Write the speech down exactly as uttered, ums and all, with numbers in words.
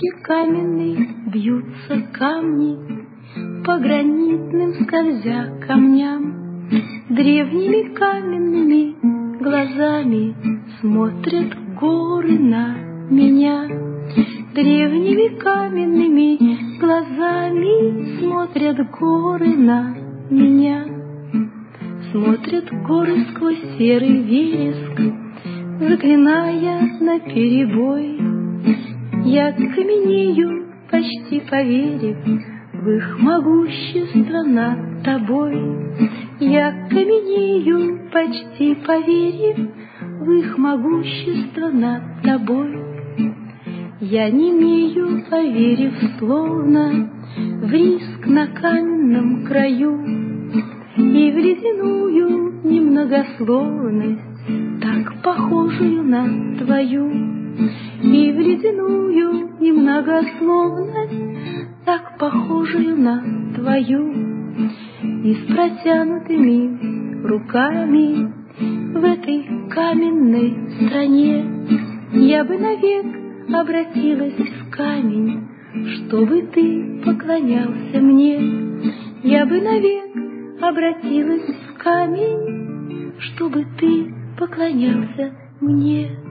дорожке каменной бьются камни, по гранитным скользя камням. Древними каменными глазами смотрят горы на меня. Древними каменными глазами смотрят горы на меня. Смотрят горы сквозь серый вереск, заклиная наперебой. Я каменею, почти поверив в их могущество над тобой. Я каменею, почти поверив в их могущество над тобой. Я немею, поверив словно в риск на каменном краю и в ледяную немногословность, так похожую на твою, и в ледяную немногословность, так похожую на твою. И с протянутыми руками в этой каменной стране я бы навек обратилась в камень, чтобы ты поклонялся мне. Я бы навек обратилась в камень, чтобы ты поклонялся мне.